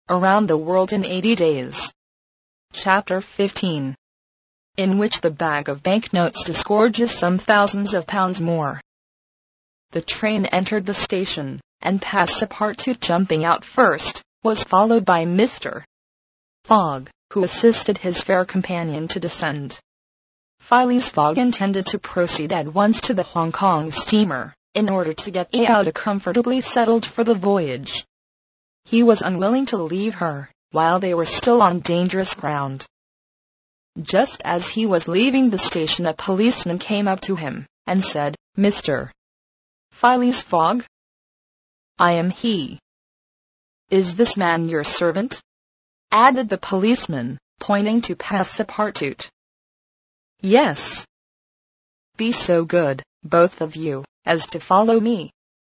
Around the World in 80 Days. Chapter 15. In which the bag of banknotes disgorges some thousands of pounds more. The train entered the station, and Passepartout, jumping out first, was followed by Mr. Fogg, who assisted his fair companion to descend. Phileas Fogg intended to proceed at once to the Hong Kong steamer, in order to get Aouda comfortably settled for the voyage. He was unwilling to leave her, while they were still on dangerous ground. Just as he was leaving the station, a policeman came up to him, and said, "Mr. Phileas Fogg?" "I am he." "Is this man your servant?" added the policeman, pointing to Passepartout. "Yes." "Be so good, both of you, as to follow me."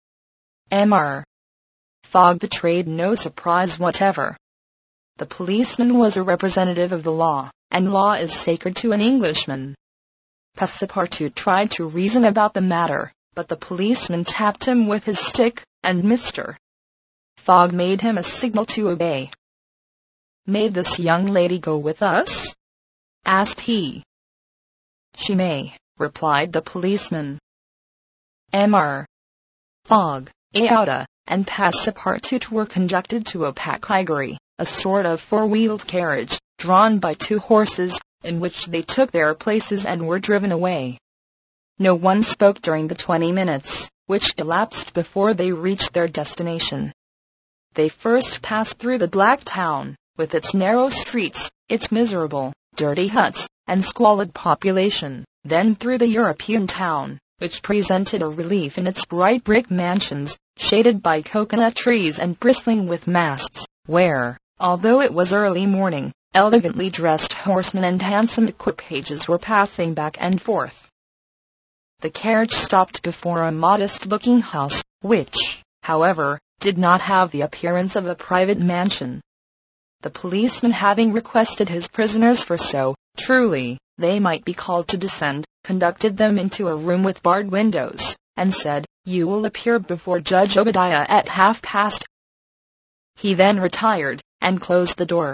Mr. Fogg betrayed no surprise whatever. The policeman was a representative of the law, and law is sacred to an Englishman. Passepartout tried to reason about the matter, but the policeman tapped him with his stick, and Mr. Fogg made him a signal to obey. "May this young lady go with us?" asked he. "She may," replied the policeman. Mr. Fogg, Aouda, and Passepartout were conducted to a phaeton, a sort of four-wheeled carriage, drawn by two horses, in which they took their places and were driven away. No one spoke during the 20 minutes, which elapsed before they reached their destination. They first passed through the Black Town, with its narrow streets, its miserable, dirty huts, and squalid population, then through the European town, which presented a relief in its bright brick mansions, shaded by coconut trees and bristling with masts, where, although it was early morning, elegantly dressed horsemen and handsome equipages were passing back and forth. The carriage stopped before a modest-looking house, which, however, did not have the appearance of a private mansion. The policeman, having requested his prisoners for so truly they might be called to descend, conducted them into a room with barred windows, and said, "You will appear before Judge Obadiah at 1:30. He then retired, and closed the door.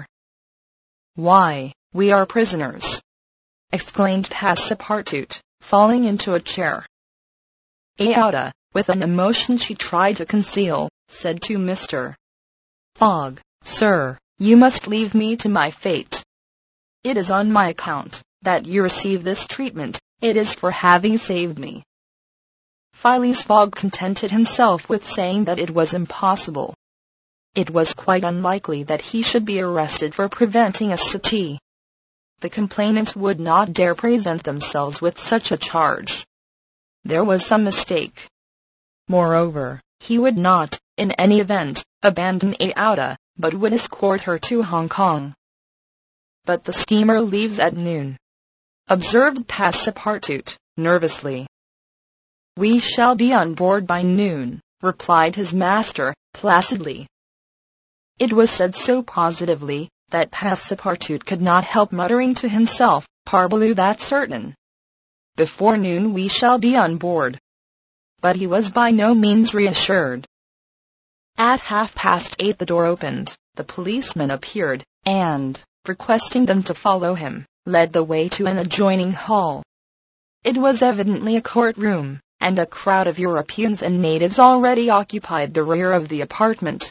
"Why, we are prisoners!" exclaimed Passepartout, falling into a chair. Aouda, with an emotion she tried to conceal, said to Mr. Fogg, "Sir, you must leave me to my fate. It is on my account that you receive this treatment. It is for having saved me." Phileas Fogg contented himself with saying that it was impossible. It was quite unlikely that he should be arrested for preventing a suttee. The complainants would not dare present themselves with such a charge. There was some mistake. Moreover, he would not, in any event, abandon Aouda, but would escort her to Hong Kong. "But the steamer leaves at noon," observed Passepartout, nervously. "We shall be on board by noon," replied his master, placidly. It was said so positively, that Passepartout could not help muttering to himself, "Parbleu, that's certain. Before noon we shall be on board." But he was by no means reassured. At 8:30 the door opened, the policeman appeared, and, requesting them to follow him, led the way to an adjoining hall. It was evidently a courtroom, and a crowd of Europeans and natives already occupied the rear of the apartment.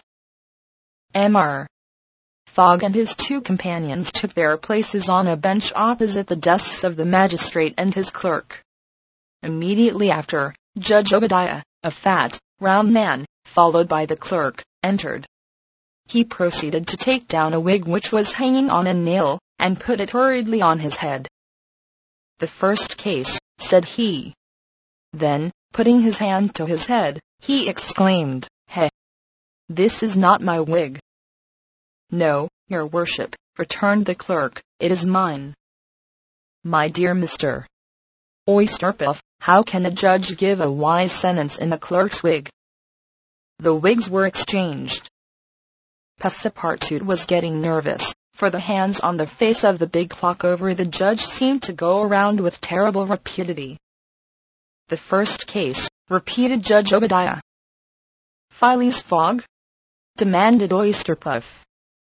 Mr. Fogg and his two companions took their places on a bench opposite the desks of the magistrate and his clerk. Immediately after, Judge Obadiah, a fat, round man, followed by the clerk, entered. He proceeded to take down a wig which was hanging on a nail, and put it hurriedly on his head. "The first case," said he. Then, putting his hand to his head, he exclaimed, "Hey! This is not my wig." "No, your worship," returned the clerk, "it is mine." "My dear Mr. Oysterpuff, how can a judge give a wise sentence in a clerk's wig?" The wigs were exchanged. Passepartout was getting nervous, for the hands on the face of the big clock over the judge seemed to go around with terrible rapidity. "The first case," repeated Judge Obadiah. "Phileas Fogg?" demanded Oysterpuff.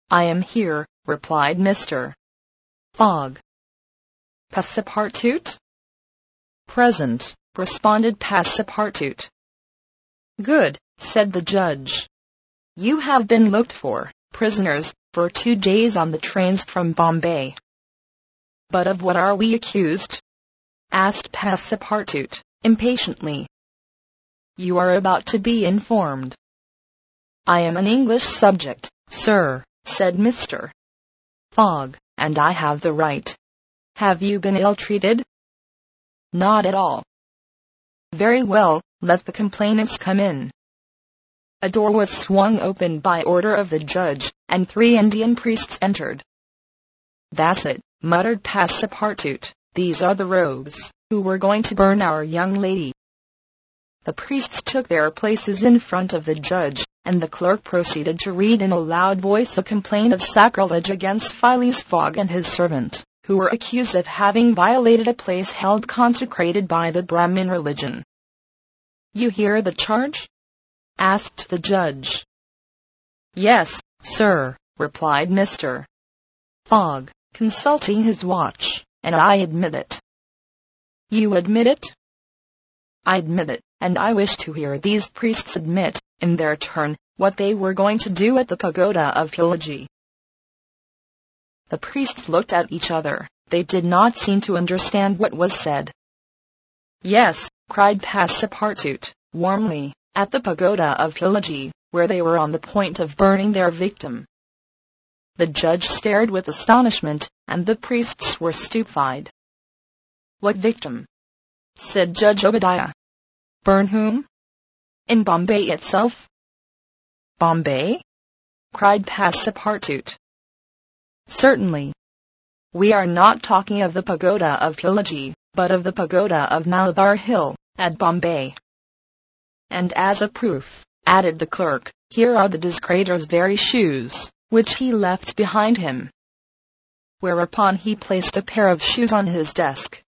I am here, replied Mr. Fogg. Passepartout? Present, responded Passepartout. Good, said the judge. You have been looked for, prisoners, for 2 days on the trains from Bombay. But of what are we accused? Asked Passepartout, impatiently. You are about to be informed. I am an English subject, sir, said Mr. Fogg, and I have the right. Have you been ill-treated? Not at all. Very well, let the complainants come in. A door was swung open by order of the judge, and 3 Indian priests entered. That's it, muttered Passepartout. These are the rogues who were going to burn our young lady. The priests took their places in front of the judge, and the clerk proceeded to read in a loud voice a complaint of sacrilege against Phileas Fogg and his servant, who were accused of having violated a place held consecrated by the Brahmin religion. You hear the charge? Asked the judge. Yes, sir, replied Mr. Fogg, consulting his watch, and I admit it. You admit it? I admit it, and I wish to hear these priests admit, in their turn, what they were going to do at the pagoda of Pillaji. The priests looked at each other. They did not seem to understand what was said. Yes, cried Passepartout, warmly, at the pagoda of Pillaji, where they were on the point of burning their victim. The judge stared with astonishment, and the priests were stupefied. What victim? Said Judge Obadiah. Burn whom? In Bombay itself? Bombay? Cried Passepartout. Certainly. We are not talking of the pagoda of Pillaji, but of the pagoda of Malabar Hill, at Bombay. And as a proof, added the clerk, here are the discretor's very shoes, which he left behind him. Whereupon he placed a pair of shoes on his desk.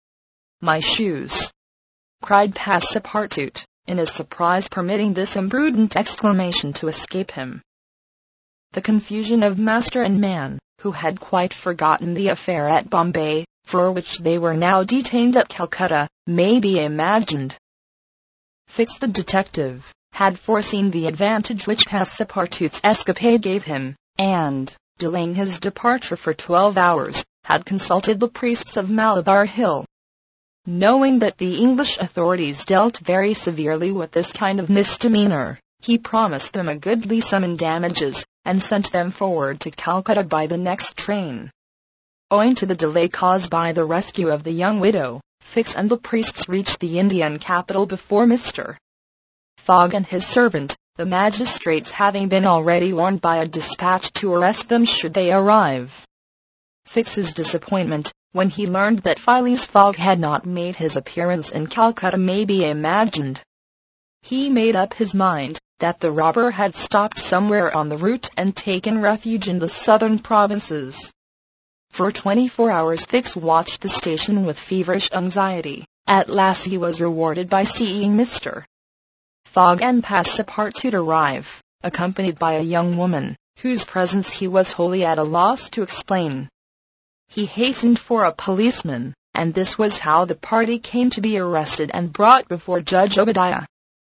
My shoes! Cried Passepartout, in his surprise permitting this imprudent exclamation to escape him. The confusion of master and man, who had quite forgotten the affair at Bombay, for which they were now detained at Calcutta, may be imagined. Fix the detective had foreseen the advantage which Passepartout's escapade gave him, and, delaying his departure for 12 hours, had consulted the priests of Malabar Hill. Knowing that the English authorities dealt very severely with this kind of misdemeanor, he promised them a goodly sum in damages, and sent them forward to Calcutta by the next train. Owing to the delay caused by the rescue of the young widow, Fix and the priests reached the Indian capital before Mr. Fogg and his servant, the magistrates having been already warned by a dispatch to arrest them should they arrive. Fix's disappointment, when he learned that Phileas Fogg had not made his appearance in Calcutta, may be imagined. He made up his mind that the robber had stopped somewhere on the route and taken refuge in the southern provinces. For 24 hours Fix watched the station with feverish anxiety. At last he was rewarded by seeing Mr. Fogg and Passepartout arrive, accompanied by a young woman, whose presence he was wholly at a loss to explain. He hastened for a policeman, and this was how the party came to be arrested and brought before Judge Obadiah.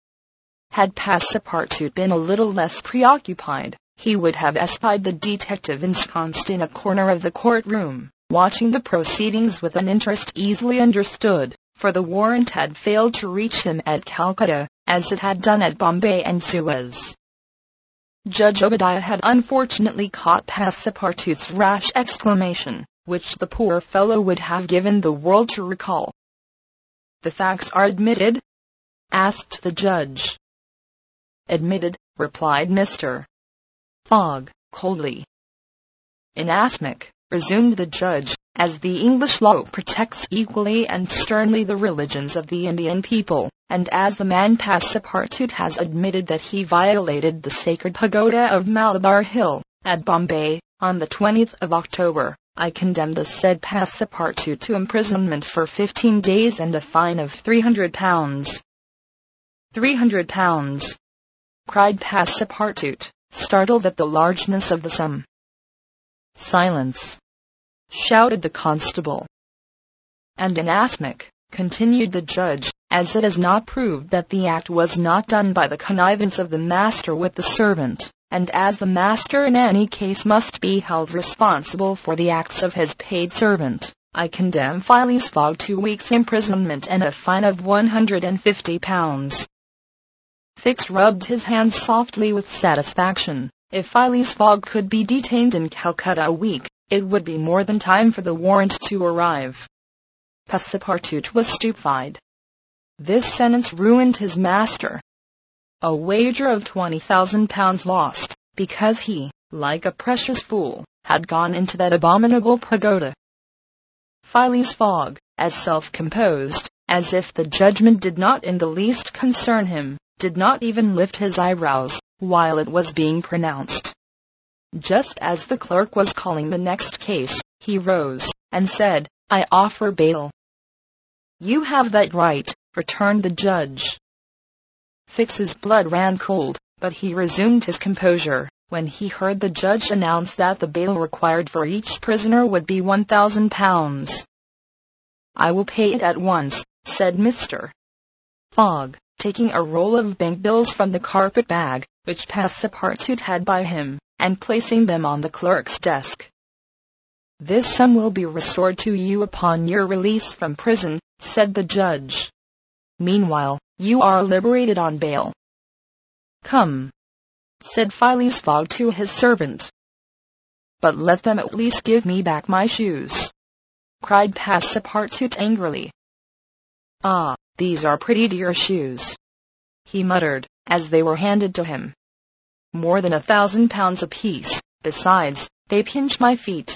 Had Passepartout been a little less preoccupied, he would have espied the detective ensconced in a corner of the courtroom, watching the proceedings with an interest easily understood, for the warrant had failed to reach him at Calcutta, as it had done at Bombay and Suez. Judge Obadiah had unfortunately caught Passepartout's rash exclamation, which the poor fellow would have given the world to recall. The facts are admitted? Asked the judge. Admitted, replied Mr. Fogg, coldly. Inasmuch, resumed the judge, as the English law protects equally and sternly the religions of the Indian people, and as the man Passepartout has admitted that he violated the sacred pagoda of Malabar Hill, at Bombay, on the 20th of October, I condemn the said Passepartout to imprisonment for 15 days and a fine of £300. 300 pounds! Cried Passepartout, startled at the largeness of the sum. Silence! Shouted the constable. And inasmuch, continued the judge, as it is not proved that the act was not done by the connivance of the master with the servant, and as the master in any case must be held responsible for the acts of his paid servant, I condemn Phileas Fogg 2 weeks' imprisonment and a fine of £150. Fix rubbed his hands softly with satisfaction. If Phileas Fogg could be detained in Calcutta a week, it would be more than time for the warrant to arrive. Passepartout was stupefied. This sentence ruined his master. A wager of £20,000 lost, because he, like a precious fool, had gone into that abominable pagoda. Phileas Fogg, as self-composed, as if the judgment did not in the least concern him, did not even lift his eyebrows, while it was being pronounced. Just as the clerk was calling the next case, he rose, and said, "I offer bail." "You have that right," returned the judge. Fix's blood ran cold, but he resumed his composure, when he heard the judge announce that the bail required for each prisoner would be £1,000. "I will pay it at once," said Mr. Fogg, taking a roll of bank bills from the carpet bag, which Passepartout had by him, and placing them on the clerk's desk. "This sum will be restored to you upon your release from prison," said the judge. "Meanwhile, you are liberated on bail." "Come," said Phileas Fogg to his servant. "But let them at least give me back my shoes," cried Passepartout angrily. "Ah, these are pretty dear shoes," he muttered, as they were handed to him. "More than £1,000 apiece, besides, they pinch my feet."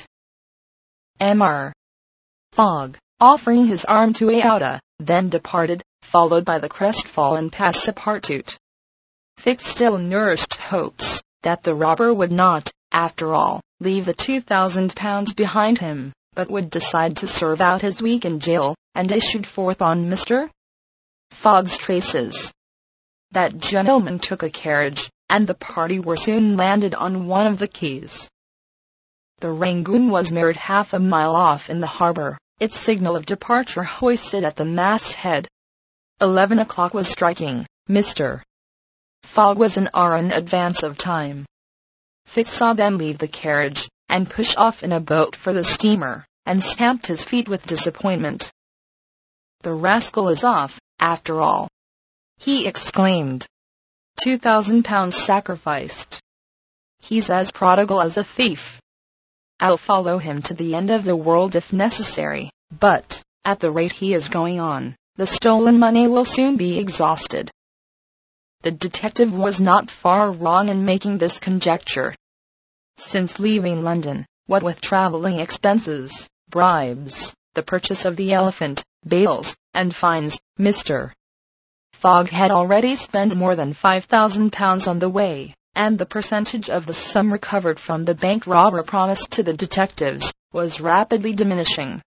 Mr. Fogg, offering his arm to Aouda, then departed, followed by the crestfallen Passepartout. Fix still nourished hopes that the robber would not, after all, leave the £2,000 behind him, but would decide to serve out his week in jail, and issued forth on Mr. Fogg's traces. That gentleman took a carriage, and the party were soon landed on one of the quays. The Rangoon was moored half a mile off in the harbor, its signal of departure hoisted at the masthead. 11 o'clock was striking. Mr. Fogg was an hour in advance of time. Fix saw them leave the carriage, and push off in a boat for the steamer, and stamped his feet with disappointment. "The rascal is off, after all," he exclaimed. £2,000 sacrificed. "He's as prodigal as a thief. I'll follow him to the end of the world if necessary, but, at the rate he is going on, the stolen money will soon be exhausted." The detective was not far wrong in making this conjecture. Since leaving London, what with traveling expenses, bribes, the purchase of the Elephant, bails, and fines, Mr. Fogg had already spent more than £5,000 on the way, and the percentage of the sum recovered from the bank robber promised to the detectives was rapidly diminishing.